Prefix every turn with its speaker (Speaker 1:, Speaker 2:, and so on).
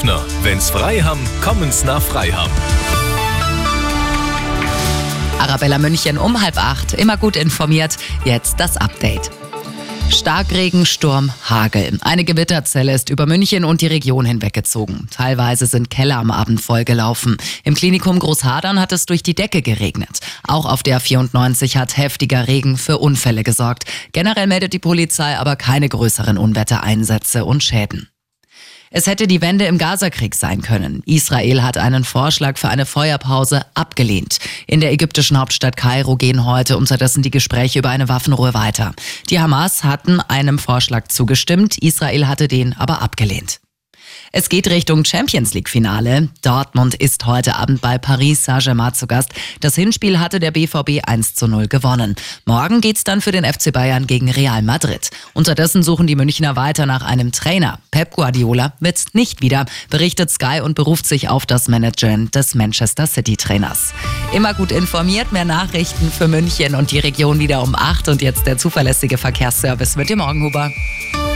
Speaker 1: Münchner. Wenn's frei haben, kommen's nach Freiham.
Speaker 2: Arabella München um 7:30. Immer gut informiert. Jetzt das Update. Starkregen, Sturm, Hagel. Eine Gewitterzelle ist über München und die Region hinweggezogen. Teilweise sind Keller am Abend vollgelaufen. Im Klinikum Großhadern hat es durch die Decke geregnet. Auch auf der 94 hat heftiger Regen für Unfälle gesorgt. Generell meldet die Polizei aber keine größeren Unwettereinsätze und Schäden. Es hätte die Wende im Gazakrieg sein können. Israel hat einen Vorschlag für eine Feuerpause abgelehnt. In der ägyptischen Hauptstadt Kairo gehen heute unterdessen die Gespräche über eine Waffenruhe weiter. Die Hamas hatten einem Vorschlag zugestimmt, Israel hatte den aber abgelehnt. Es geht Richtung Champions-League-Finale. Dortmund ist heute Abend bei Paris Saint-Germain zu Gast. Das Hinspiel hatte der BVB 1:0 gewonnen. Morgen geht's dann für den FC Bayern gegen Real Madrid. Unterdessen suchen die Münchner weiter nach einem Trainer. Pep Guardiola wird's nicht wieder, berichtet Sky und beruft sich auf das Management des Manchester City-Trainers. Immer gut informiert, mehr Nachrichten für München und die Region wieder um 8 und jetzt der zuverlässige Verkehrsservice mit dem Morgenhuber.